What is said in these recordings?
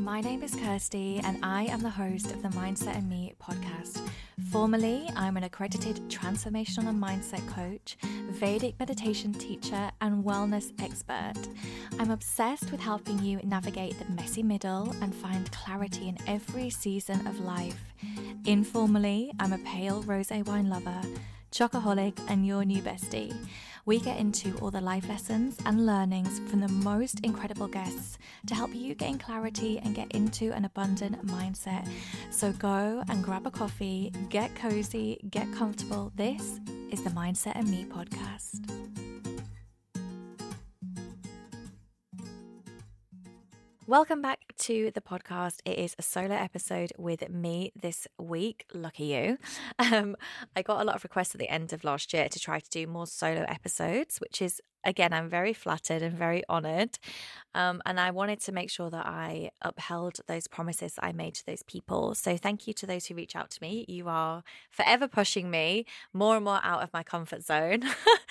My name is Kirsty and I am the host of the Mindset and Me podcast. Formerly, I'm an accredited transformational and mindset coach, Vedic meditation teacher, and wellness expert. I'm obsessed with helping you navigate the messy middle and find clarity in every season of life. Informally, I'm a pale rosé wine lover, chocoholic, and your new bestie. We get into all the life lessons and learnings from the most incredible guests to help you gain clarity and get into an abundant mindset. So go and grab a coffee, get cozy, get comfortable. This is the Mindset and Me podcast. Welcome back to the podcast. It is a solo episode with me this week. Lucky you. I got a lot of requests at the end of last year to try to do more solo episodes, which is, again, I'm very flattered and very honoured. And I wanted to make sure that I upheld those promises I made to those people. So thank you to those who reach out to me. You are forever pushing me more and more out of my comfort zone.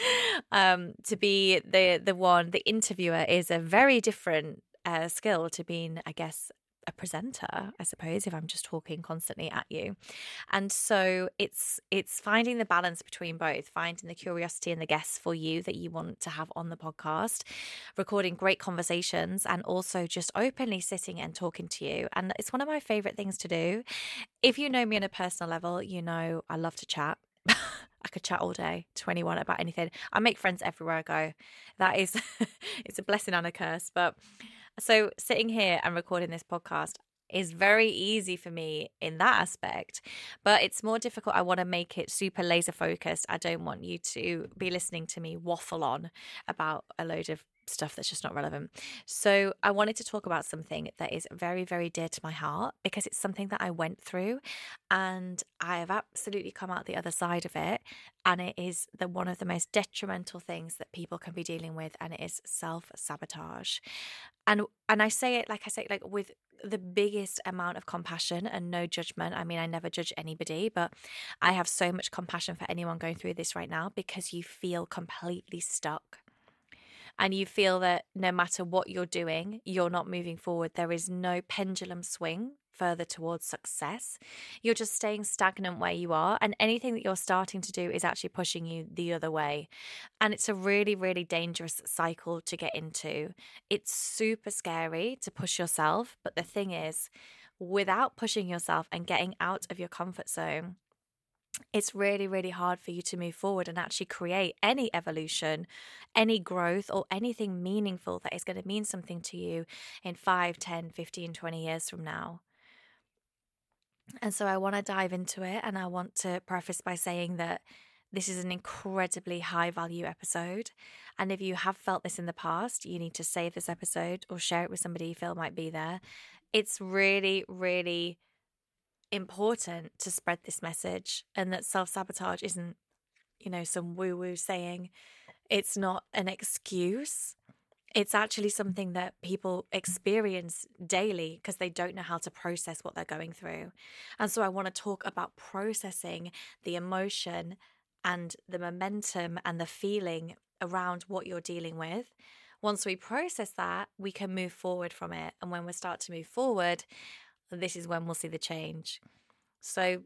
To be the interviewer is a very different skill to being, I guess, a presenter, I suppose, if I'm just talking constantly at you. And so it's finding the balance between both, finding the curiosity and the guests for you that you want to have on the podcast, recording great conversations, and also just openly sitting and talking to you. And it's one of my favorite things to do. If you know me on a personal level, you know I love to chat. I could chat all day to anyone about anything. I make friends everywhere I go. That is, it's a blessing and a curse. But so sitting here and recording this podcast is very easy for me in that aspect, but it's more difficult. I want to make it super laser focused. I don't want you to be listening to me waffle on about a load of stuff that's just not relevant. So I wanted to talk about something that is very, very dear to my heart because it's something that I went through and I have absolutely come out the other side of it. And it is one of the most detrimental things that people can be dealing with, and it is self-sabotage. And I say it like with the biggest amount of compassion and no judgment. I mean, I never judge anybody, but I have so much compassion for anyone going through this right now because you feel completely stuck. And you feel that no matter what you're doing, you're not moving forward. There is no pendulum swing further towards success. You're just staying stagnant where you are. And anything that you're starting to do is actually pushing you the other way. And it's a really, really dangerous cycle to get into. It's super scary to push yourself. But the thing is, without pushing yourself and getting out of your comfort zone, it's really, really hard for you to move forward and actually create any evolution, any growth, or anything meaningful that is going to mean something to you in 5, 10, 15, 20 years from now. And so I want to dive into it, and I want to preface by saying that this is an incredibly high value episode. And if you have felt this in the past, you need to save this episode or share it with somebody you feel might be there. It's really, really important to spread this message, and that self-sabotage isn't, some woo-woo saying. It's not an excuse. It's actually something that people experience daily because they don't know how to process what they're going through. And so I want to talk about processing the emotion and the momentum and the feeling around what you're dealing with. Once we process that, we can move forward from it. And when we start to move forward, this is when we'll see the change. So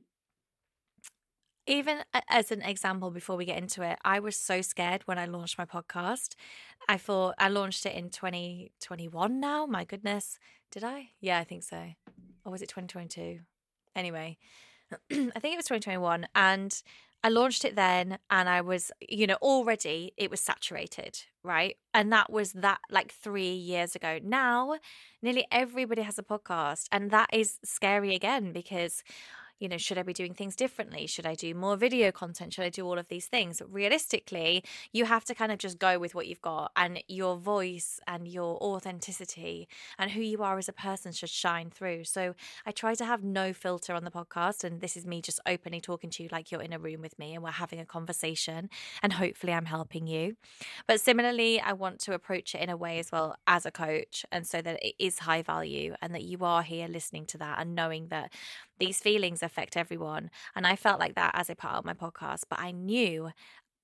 even as an example, before we get into it, I was so scared when I launched my podcast. I thought I launched it in 2021 now. My goodness. Did I? Yeah, I think so. Or was it 2022? Anyway, I think it was 2021. And I launched it then, and I was, already it was saturated, right? And that was like 3 years ago. Now, nearly everybody has a podcast, and that is scary again because, should I be doing things differently? Should I do more video content? Should I do all of these things? But realistically, you have to kind of just go with what you've got, and your voice and your authenticity and who you are as a person should shine through. So I try to have no filter on the podcast, and this is me just openly talking to you like you're in a room with me and we're having a conversation, and hopefully I'm helping you. But similarly, I want to approach it in a way as well as a coach, and so that it is high value and that you are here listening to that and knowing that these feelings affect everyone. And I felt like that as I put out my podcast, but I knew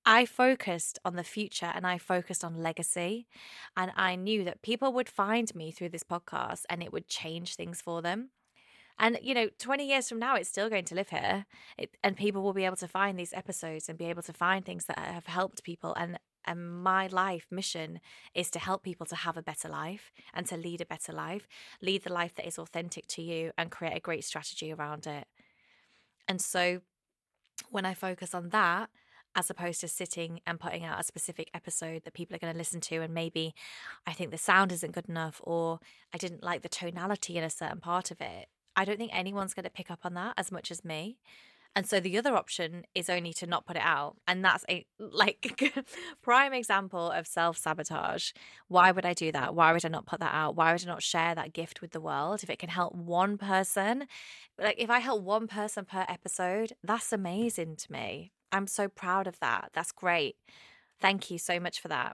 I focused on the future and I focused on legacy. And I knew that people would find me through this podcast and it would change things for them. And, 20 years from now, it's still going to live here. And people will be able to find these episodes and be able to find things that have helped people. And my life mission is to help people to have a better life and to lead a better life, lead the life that is authentic to you and create a great strategy around it. And so when I focus on that, as opposed to sitting and putting out a specific episode that people are going to listen to, and maybe I think the sound isn't good enough, or I didn't like the tonality in a certain part of it, I don't think anyone's going to pick up on that as much as me. And so the other option is only to not put it out. And that's a prime example of self-sabotage. Why would I do that? Why would I not put that out? Why would I not share that gift with the world? If it can help one person, if I help one person per episode, that's amazing to me. I'm so proud of that. That's great. Thank you so much for that.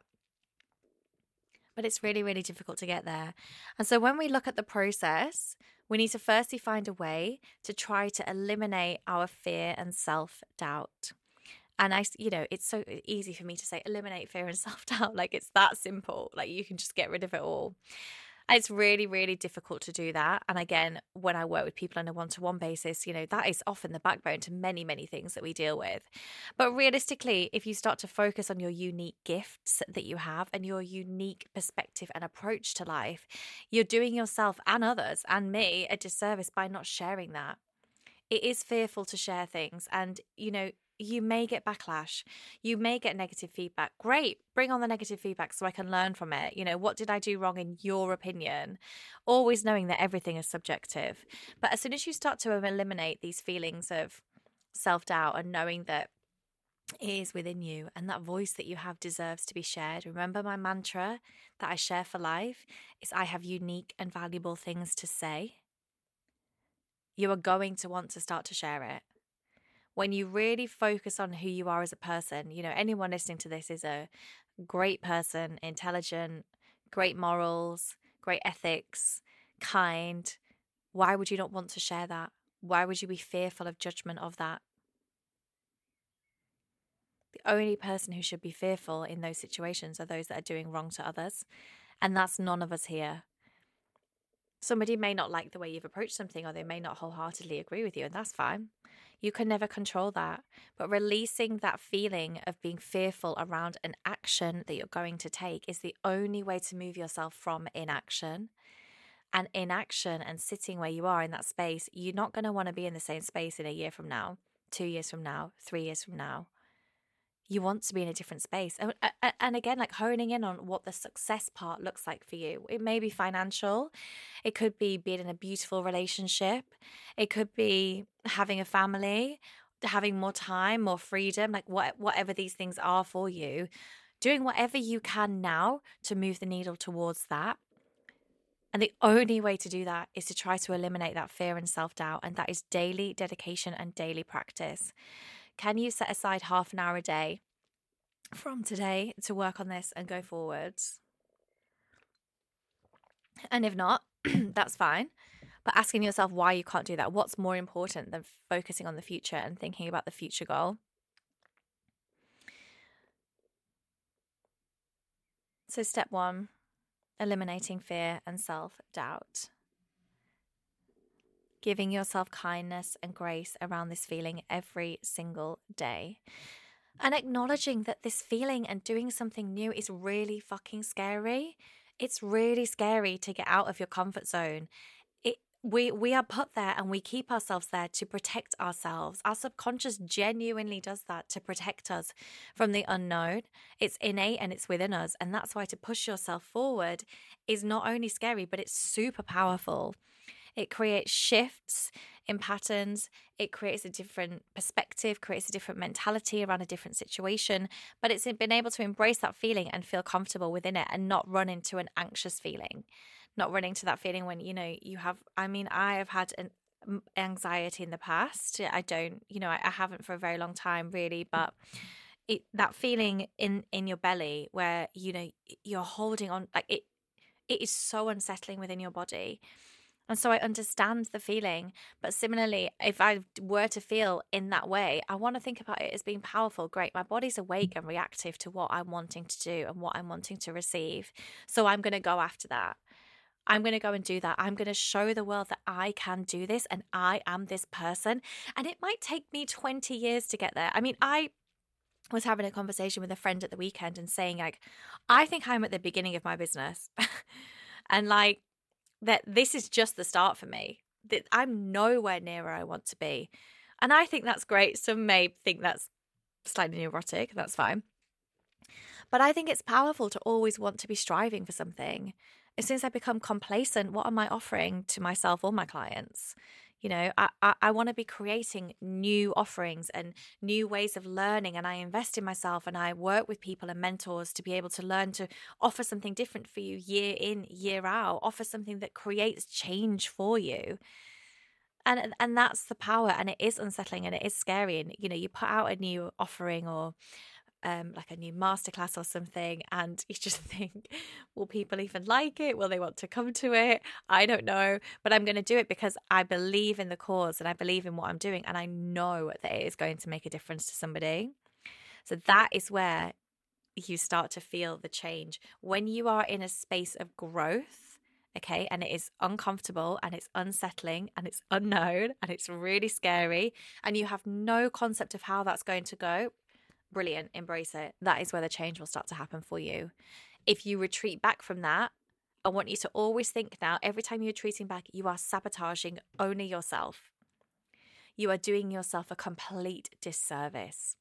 But it's really, really difficult to get there. And so when we look at the process, we need to firstly find a way to try to eliminate our fear and self-doubt. And it's so easy for me to say eliminate fear and self-doubt. Like, it's that simple. Like, you can just get rid of it all. It's really, really difficult to do that. And again, when I work with people on a one-to-one basis, that is often the backbone to many, many things that we deal with. But realistically, if you start to focus on your unique gifts that you have and your unique perspective and approach to life, you're doing yourself and others and me a disservice by not sharing that. It is fearful to share things. And, you may get backlash. You may get negative feedback. Great. Bring on the negative feedback so I can learn from it. What did I do wrong in your opinion? Always knowing that everything is subjective. But as soon as you start to eliminate these feelings of self-doubt and knowing that it is within you and that voice that you have deserves to be shared. Remember my mantra that I share for life is I have unique and valuable things to say. You are going to want to start to share it. When you really focus on who you are as a person, anyone listening to this is a great person, intelligent, great morals, great ethics, kind. Why would you not want to share that? Why would you be fearful of judgment of that? The only person who should be fearful in those situations are those that are doing wrong to others. And that's none of us here. Somebody may not like the way you've approached something, or they may not wholeheartedly agree with you, and that's fine. You can never control that. But releasing that feeling of being fearful around an action that you're going to take is the only way to move yourself from inaction. And inaction and sitting where you are in that space, you're not going to want to be in the same space in a year from now, 2 years from now, 3 years from now. You want to be in a different space. And again, like honing in on what the success part looks like for you. It may be financial. It could be being in a beautiful relationship. It could be having a family, having more time, more freedom, like whatever these things are for you. Doing whatever you can now to move the needle towards that. And the only way to do that is to try to eliminate that fear and self-doubt. And that is daily dedication and daily practice. Can you set aside half an hour a day from today to work on this and go forwards? And if not, that's fine. But asking yourself why you can't do that. What's more important than focusing on the future and thinking about the future goal? So step 1, eliminating fear and self-doubt. Giving yourself kindness and grace around this feeling every single day. And acknowledging that this feeling and doing something new is really fucking scary. It's really scary to get out of your comfort zone. We are put there and we keep ourselves there to protect ourselves. Our subconscious genuinely does that to protect us from the unknown. It's innate and it's within us. And that's why to push yourself forward is not only scary, but it's super powerful. It creates shifts in patterns. It creates a different perspective, creates a different mentality around a different situation. But it's been able to embrace that feeling and feel comfortable within it and not run into an anxious feeling, not running to that feeling when, you have, I have had an anxiety in the past. I haven't for a very long time really, but that feeling in your belly where, you're holding on, like it is so unsettling within your body. And so I understand the feeling. But similarly, if I were to feel in that way, I want to think about it as being powerful. Great. My body's awake and reactive to what I'm wanting to do and what I'm wanting to receive. So I'm going to go after that. I'm going to go and do that. I'm going to show the world that I can do this and I am this person. And it might take me 20 years to get there. I mean, I was having a conversation with a friend at the weekend and saying, like, I think I'm at the beginning of my business. And like, that this is just the start for me. That I'm nowhere near where I want to be. And I think that's great. Some may think that's slightly neurotic. That's fine. But I think it's powerful to always want to be striving for something. As soon as I become complacent, what am I offering to myself or my clients? You know, I want to be creating new offerings and new ways of learning, and I invest in myself and I work with people and mentors to be able to learn to offer something different for you year in, year out, offer something that creates change for you. And that's the power, and it is unsettling and it is scary. And, you know, you put out a new offering or like a new masterclass or something, and you just think, will people even like it? Will they want to come to it? I don't know, but I'm going to do it because I believe in the cause and I believe in what I'm doing, and I know that it is going to make a difference to somebody. So that is where you start to feel the change when you are in a space of growth. Okay, and it is uncomfortable and it's unsettling and it's unknown and it's really scary and you have no concept of how that's going to go. Brilliant, embrace it. That is where the change will start to happen for you. If you retreat back from that, I want you to always think now, every time you're retreating back, you are sabotaging only yourself. You are doing yourself a complete disservice.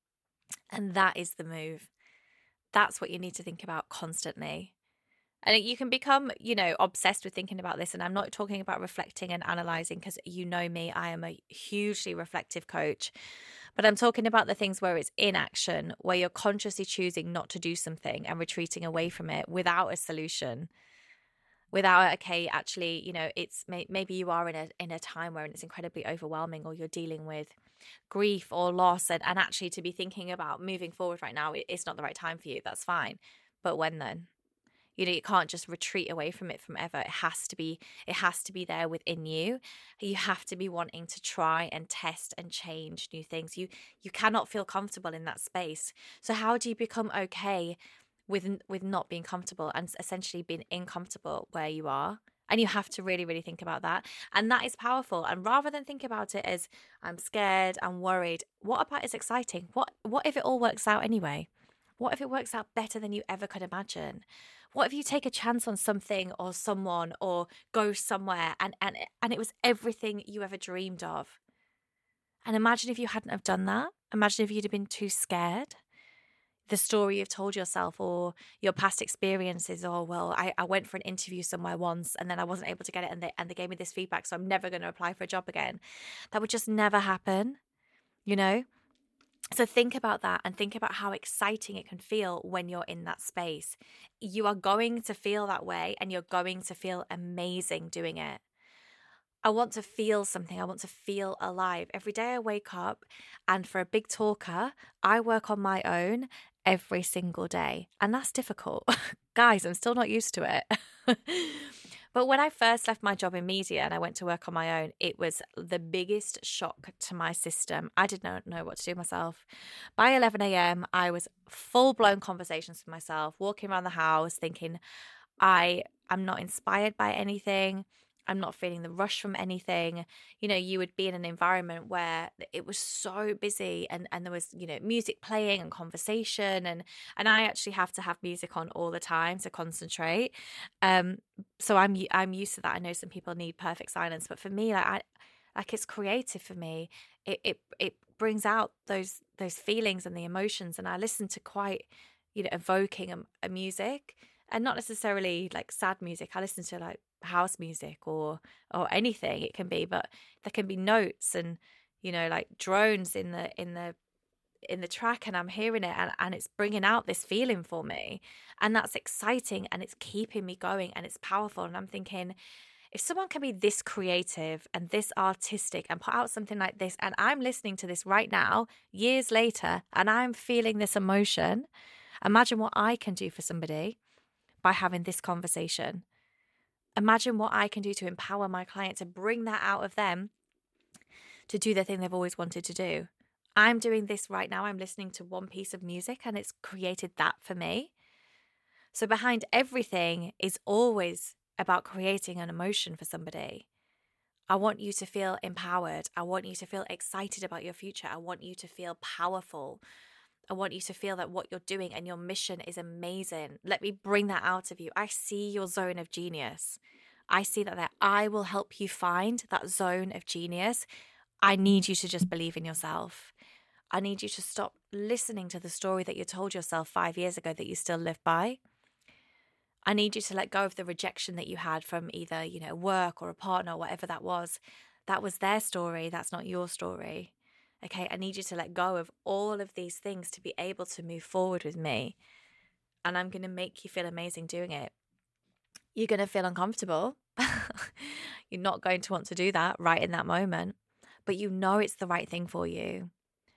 And that is the move. That's what you need to think about constantly. And you can become, you know, obsessed with thinking about this. And I'm not talking about reflecting and analyzing because you know me, I am a hugely reflective coach. But I'm talking about the things where it's inaction, where you're consciously choosing not to do something and retreating away from it without a solution. Without, okay, actually, you know, it's maybe you are in a time where it's incredibly overwhelming, or you're dealing with grief or loss, and actually to be thinking about moving forward right now, it's not the right time for you. That's fine. But when then? You know, you can't just retreat away from it forever. It has to be there within you. You have to be wanting to try and test and change new things. You cannot feel comfortable in that space. So how do you become okay with not being comfortable and essentially being incomfortable where you are? And you have to really, really think about that. And that is powerful. And rather than think about it as I'm scared, I'm worried, what about it's exciting? What if it all works out anyway? What if it works out better than you ever could imagine? What if you take a chance on something or someone or go somewhere and it was everything you ever dreamed of? And imagine if you hadn't have done that. Imagine if you'd have been too scared. The story you've told yourself or your past experiences, or, well, I went for an interview somewhere once and then I wasn't able to get it and they gave me this feedback, so I'm never going to apply for a job again. That would just never happen, you know? So think about that and think about how exciting it can feel when you're in that space. You are going to feel that way and you're going to feel amazing doing it. I want to feel something. I want to feel alive. Every day I wake up, and for a big talker, I work on my own every single day. And that's difficult. Guys, I'm still not used to it. But when I first left my job in media and I went to work on my own, it was the biggest shock to my system. I did not know what to do myself. By 11 a.m., I was full-blown conversations with myself, walking around the house thinking, I'm not inspired by anything. I'm not feeling the rush from anything. You know, you would be in an environment where it was so busy and there was, you know, music playing and conversation. And I actually have to have music on all the time to concentrate. So I'm used to that. I know some people need perfect silence, but for me, like it's creative for me. It brings out those feelings and the emotions. And I listen to quite, you know, evoking a music, and not necessarily like sad music. I listen to like house music or anything it can be, but there can be notes and, you know, like drones in the track, and I'm hearing it and it's bringing out this feeling for me, and that's exciting and it's keeping me going and it's powerful. And I'm thinking, if someone can be this creative and this artistic and put out something like this, and I'm listening to this right now years later and I'm feeling this emotion, imagine what I can do for somebody by having this conversation. Imagine what I can do to empower my client to bring that out of them to do the thing they've always wanted to do. I'm doing this right now. I'm listening to one piece of music and it's created that for me. So behind everything is always about creating an emotion for somebody. I want you to feel empowered. I want you to feel excited about your future. I want you to feel powerful. I want you to feel that what you're doing and your mission is amazing. Let me bring that out of you. I see your zone of genius. I see that I will help you find that zone of genius. I need you to just believe in yourself. I need you to stop listening to the story that you told yourself 5 years ago that you still live by. I need you to let go of the rejection that you had from either, work or a partner or whatever that was. That was their story. That's not your story. Okay, I need you to let go of all of these things to be able to move forward with me. And I'm going to make you feel amazing doing it. You're going to feel uncomfortable. You're not going to want to do that right in that moment. But you know it's the right thing for you.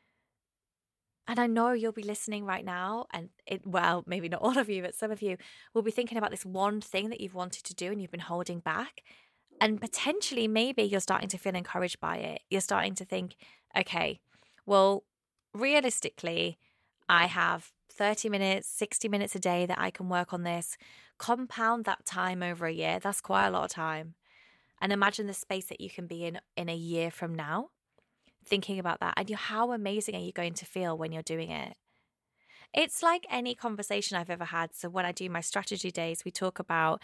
And I know you'll be listening right now and maybe not all of you, but some of you will be thinking about this one thing that you've wanted to do and you've been holding back. And potentially maybe you're starting to feel encouraged by it. You're starting to think, okay, well, realistically, I have 30 minutes, 60 minutes a day that I can work on this. Compound that time over a year. That's quite a lot of time. And imagine the space that you can be in a year from now. Thinking about that and how amazing are you going to feel when you're doing it? It's like any conversation I've ever had. So when I do my strategy days, we talk about,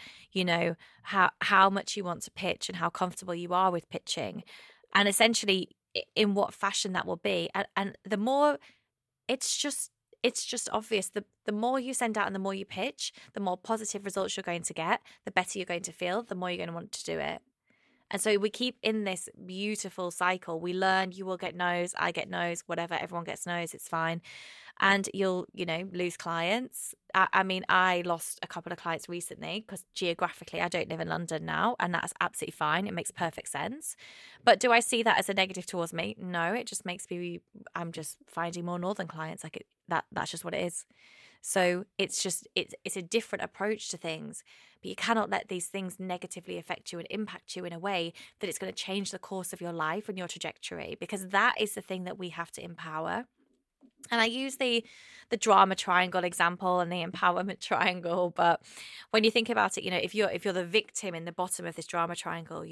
how much you want to pitch and how comfortable you are with pitching and essentially in what fashion that will be. And the more it's just obvious. The more you send out and the more you pitch, the more positive results you're going to get, the better you're going to feel, the more you're going to want to do it. And so we keep in this beautiful cycle. We learn, you will get no's, I get no's, whatever, everyone gets no's, it's fine. And you'll, lose clients. I lost a couple of clients recently because geographically I don't live in London now, and that's absolutely fine. It makes perfect sense. But do I see that as a negative towards me? No, it just makes me, I'm just finding more northern clients. That's just what it is. So it's a different approach to things, but you cannot let these things negatively affect you and impact you in a way that it's going to change the course of your life and your trajectory, because that is the thing that we have to empower. And I use the drama triangle example and the empowerment triangle, but when you think about it, if you're the victim in the bottom of this drama triangle,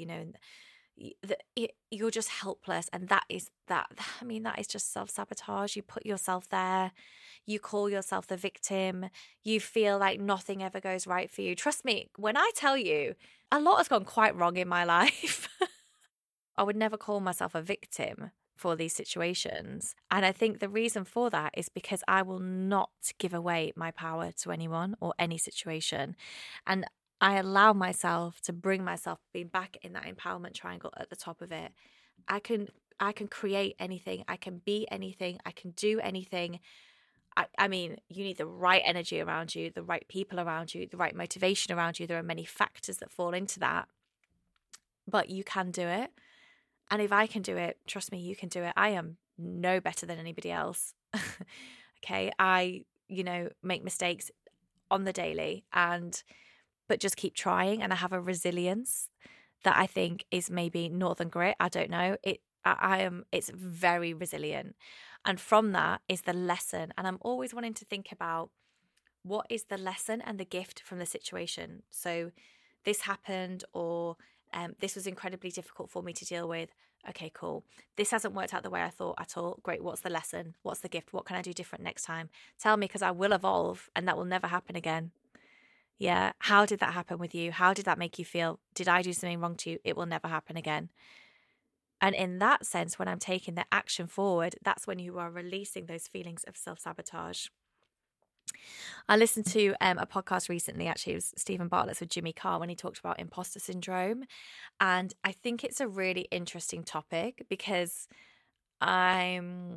you're just helpless, and that is just self-sabotage. You put yourself there, you call yourself the victim, you feel like nothing ever goes right for you. Trust me when I tell you, a lot has gone quite wrong in my life. I would never call myself a victim for these situations, and I think the reason for that is because I will not give away my power to anyone or any situation, and I allow myself to bring myself being back in that empowerment triangle at the top of it. I can create anything. I can be anything. I can do anything. You need the right energy around you, the right people around you, the right motivation around you. There are many factors that fall into that, but you can do it. And if I can do it, trust me, you can do it. I am no better than anybody else. Okay. I, make mistakes on the daily but just keep trying. And I have a resilience that I think is maybe Northern grit. I don't know. It's very resilient. And from that is the lesson. And I'm always wanting to think about what is the lesson and the gift from the situation. So this happened, or this was incredibly difficult for me to deal with. Okay, cool. This hasn't worked out the way I thought at all. Great. What's the lesson? What's the gift? What can I do different next time? Tell me, because I will evolve and that will never happen again. Yeah. How did that happen with you? How did that make you feel? Did I do something wrong to you? It will never happen again. And in that sense, when I'm taking the action forward, that's when you are releasing those feelings of self-sabotage. I listened to a podcast recently, actually, it was Stephen Bartlett's with Jimmy Carr, when he talked about imposter syndrome. And I think it's a really interesting topic because I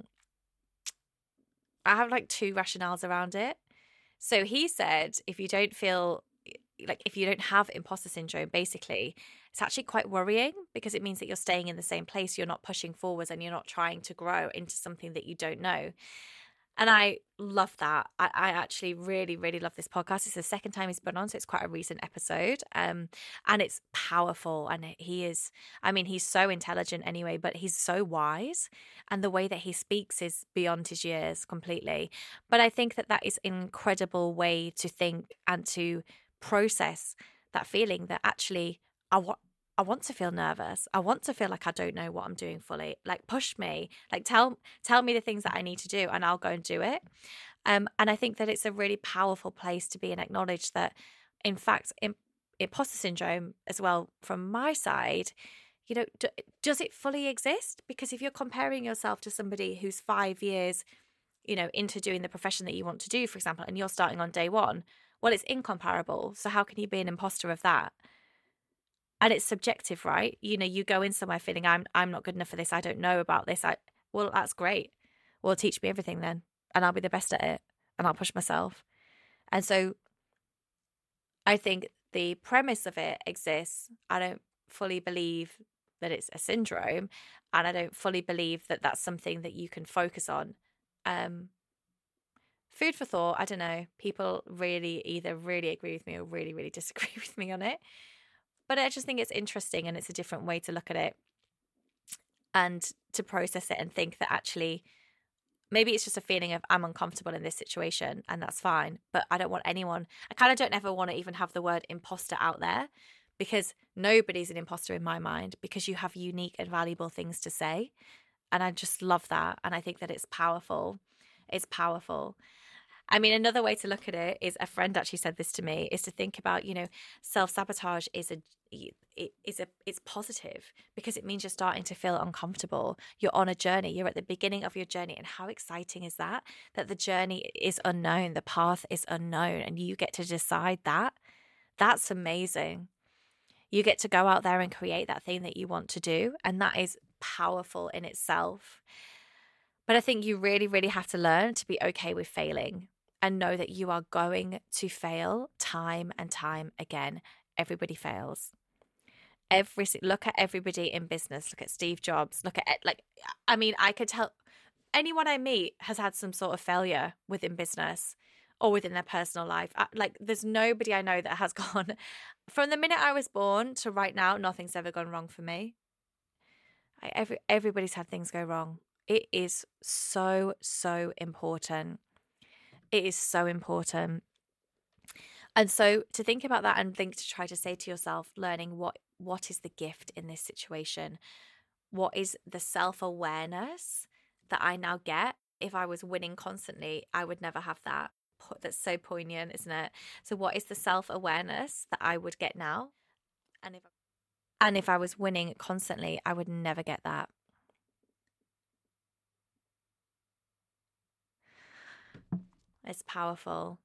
have like two rationales around it. So he said, if you don't have imposter syndrome, basically, it's actually quite worrying, because it means that you're staying in the same place. You're not pushing forwards and you're not trying to grow into something that you don't know. And I love that. I actually really, really love this podcast. It's the second time he's been on, so it's quite a recent episode. And it's powerful. And he is, I mean, he's so intelligent anyway, but he's so wise. And the way that he speaks is beyond his years completely. But I think that that is an incredible way to think and to process that feeling that actually I want to feel nervous. I want to feel like I don't know what I'm doing fully. Like, push me. Like, tell me the things that I need to do, and I'll go and do it. And I think that it's a really powerful place to be and acknowledge that, in fact, imposter syndrome as well from my side, you know, does it fully exist? Because if you're comparing yourself to somebody who's 5 years, you know, into doing the profession that you want to do, for example, and you're starting on day one, well, it's incomparable. So how can you be an imposter of that? And it's subjective, right? You know, you go in somewhere feeling I'm not good enough for this. I don't know about this. Well, that's great. Well, teach me everything then, and I'll be the best at it, and I'll push myself. And so I think the premise of it exists. I don't fully believe that it's a syndrome, and I don't fully believe that that's something that you can focus on. Food for thought. I don't know. People really either really agree with me or really, really disagree with me on it. But I just think it's interesting, and it's a different way to look at it and to process it and think that actually maybe it's just a feeling of I'm uncomfortable in this situation, and that's fine. But I don't want anyone, I kind of don't ever want to even have the word imposter out there, because nobody's an imposter in my mind, because you have unique and valuable things to say. And I just love that. And I think that it's powerful. It's powerful. I mean, another way to look at it is, a friend actually said this to me, is to think about, you know, self-sabotage it's positive, because it means you're starting to feel uncomfortable. You're on a journey. You're at the beginning of your journey. And how exciting is that? That the journey is unknown. The path is unknown, and you get to decide that. That's amazing. You get to go out there and create that thing that you want to do. And that is powerful in itself. But I think you really, really have to learn to be okay with failing and know that you are going to fail time and time again. Everybody fails. Look at everybody in business. Look at Steve Jobs. Look at, like, I mean, I could tell anyone I meet has had some sort of failure within business or within their personal life. Like, there's nobody I know that has gone from the minute I was born to right now, nothing's ever gone wrong for me. Everybody's had things go wrong. It is so, so important. It is so important. And so to think about that and to try to say to yourself, learning what is the gift in this situation? What is the self-awareness that I now get? If I was winning constantly, I would never have that. That's so poignant, isn't it? So what is the self-awareness that I would get now? And if I was winning constantly, I would never get that. It's powerful.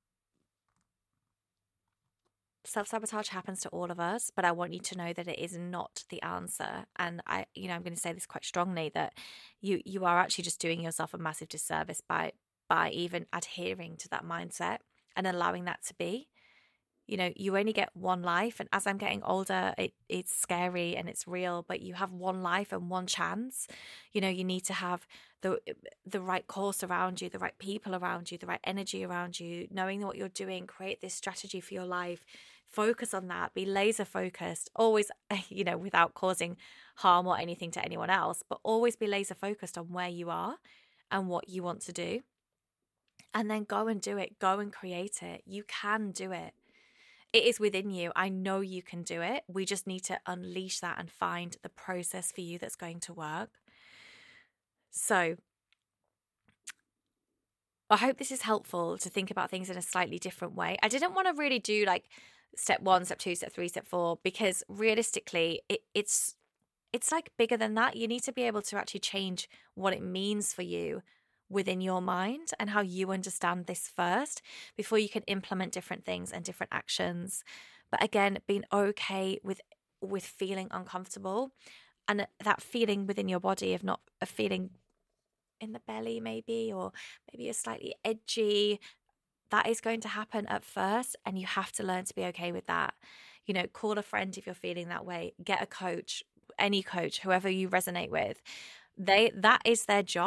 Self-sabotage happens to all of us, but I want you to know that it is not the answer. And I'm going to say this quite strongly, that you are actually just doing yourself a massive disservice by even adhering to that mindset and allowing that to be. You know, you only get one life, and as I'm getting older, it's scary and it's real, but you have one life and one chance. You know, you need to have the right course around you, the right people around you, the right energy around you, knowing what you're doing, create this strategy for your life, focus on that, be laser focused, always, you know, without causing harm or anything to anyone else, but always be laser focused on where you are and what you want to do. And then go and do it, go and create it. You can do it. It is within you. I know you can do it. We just need to unleash that and find the process for you that's going to work. So I hope this is helpful to think about things in a slightly different way. I didn't want to really do like step 1, step 2, step 3, step 4, because realistically, it's like bigger than that. You need to be able to actually change what it means for you within your mind and how you understand this first before you can implement different things and different actions. But again, being okay with feeling uncomfortable, and that feeling within your body of not a feeling in the belly maybe, or maybe a slightly edgy, that is going to happen at first, and you have to learn to be okay with that. You know, call a friend if you're feeling that way, get a coach, any coach, whoever you resonate with. That is their job,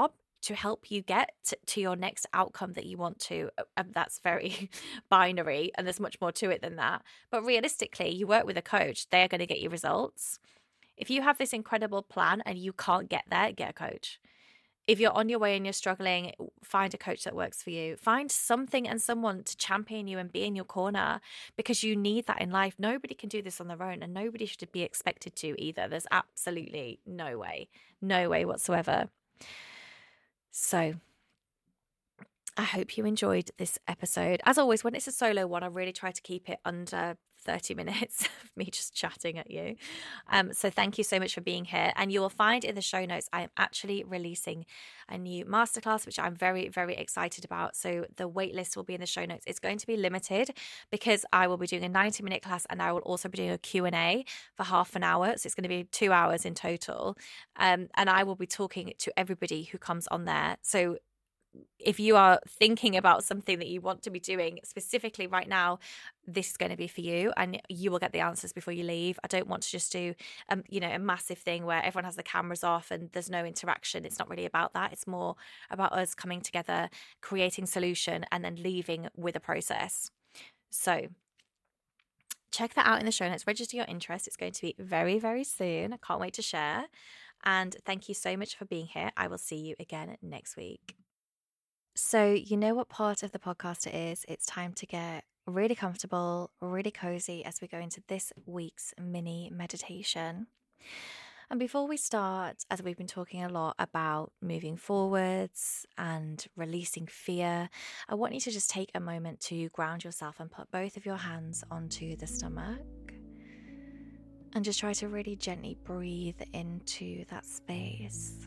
to help you get to your next outcome that you want to. That's very binary, and there's much more to it than that. But realistically, you work with a coach, they're going to get you results. If you have this incredible plan and you can't get there, get a coach. If you're on your way and you're struggling, find a coach that works for you. Find something and someone to champion you and be in your corner, because you need that in life. Nobody can do this on their own, and nobody should be expected to either. There's absolutely no way whatsoever. So I hope you enjoyed this episode. As always, when it's a solo one, I really try to keep it under 30 minutes of me just chatting at you. So thank you so much for being here. And you will find in the show notes, I am actually releasing a new masterclass, which I'm very, very excited about. So the waitlist will be in the show notes. It's going to be limited because I will be doing a 90-minute class, and I will also be doing a Q&A for half an hour. So it's going to be 2 hours in total. And I will be talking to everybody who comes on there. So if you are thinking about something that you want to be doing specifically right now, this is going to be for you, and you will get the answers before you leave. I don't want to just do, a massive thing where everyone has the cameras off and there's no interaction. It's not really about that. It's more about us coming together, creating solution, and then leaving with a process. So check that out in the show notes. Register your interest. It's going to be very, very soon. I can't wait to share. And thank you so much for being here. I will see you again next week. So you know what part of the podcast it is. It's time to get really comfortable, really cozy as we go into this week's mini meditation. And before we start, as we've been talking a lot about moving forwards and releasing fear, I want you to just take a moment to ground yourself and put both of your hands onto the stomach. And just try to really gently breathe into that space.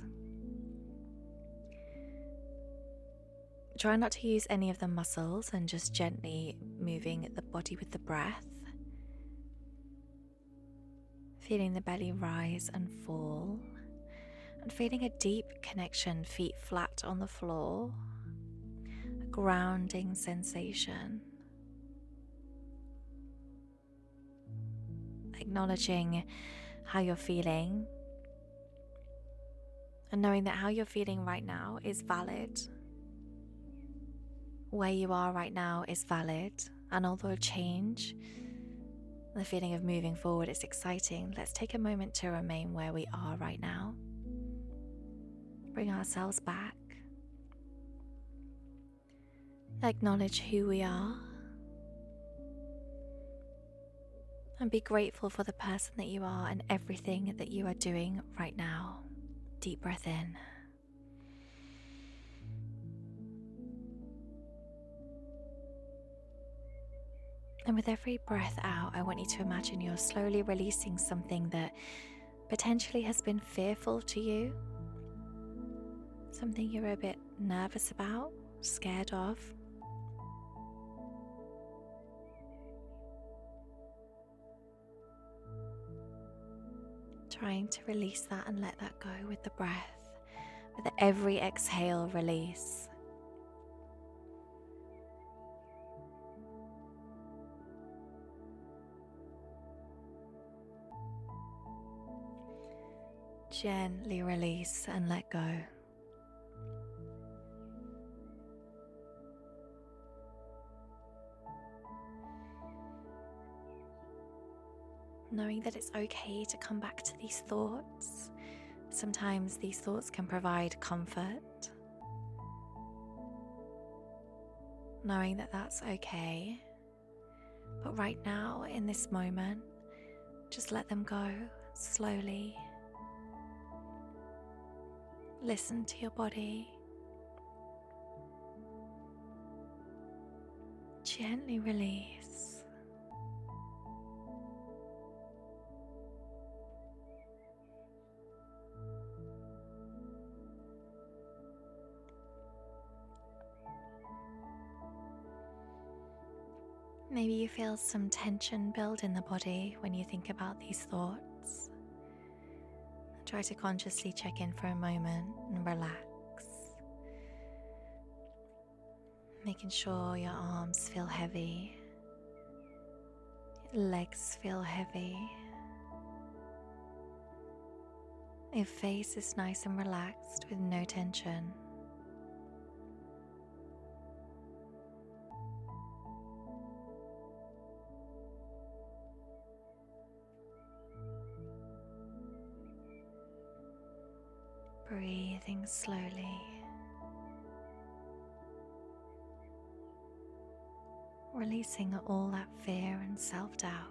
Try not to use any of the muscles and just gently moving the body with the breath. Feeling the belly rise and fall. And feeling a deep connection, feet flat on the floor. A grounding sensation. Acknowledging how you're feeling. And knowing that how you're feeling right now is valid. Where you are right now is valid, and although change, the feeling of moving forward is exciting, let's take a moment to remain where we are right now. Bring ourselves back. Acknowledge who we are. And be grateful for the person that you are and everything that you are doing right now. Deep breath in. And with every breath out, I want you to imagine you're slowly releasing something that potentially has been fearful to you. Something you're a bit nervous about, scared of. Trying to release that and let that go with the breath. With every exhale, release. Gently release and let go. Knowing that it's okay to come back to these thoughts. Sometimes these thoughts can provide comfort. Knowing that that's okay. But right now, in this moment, just let them go slowly. Listen to your body. Gently release. Maybe you feel some tension build in the body when you think about these thoughts. Try to consciously check in for a moment and relax. Making sure your arms feel heavy, your legs feel heavy. Your face is nice and relaxed with no tension. Breathing slowly, releasing all that fear and self-doubt.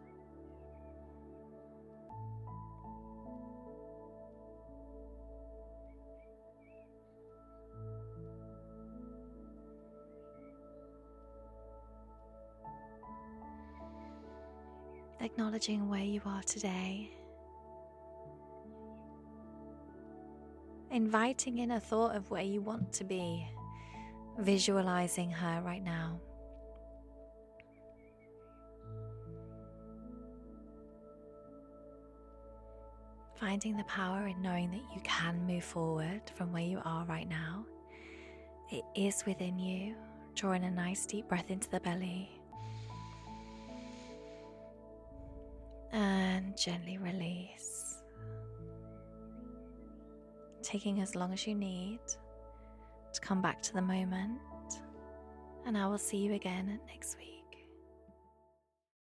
Acknowledging where you are today, inviting in a thought of where you want to be, visualizing her right now. Finding the power in knowing that you can move forward from where you are right now. It is within you. Drawing a nice deep breath into the belly. And gently release. Taking as long as you need to come back to the moment. And I will see you again next week.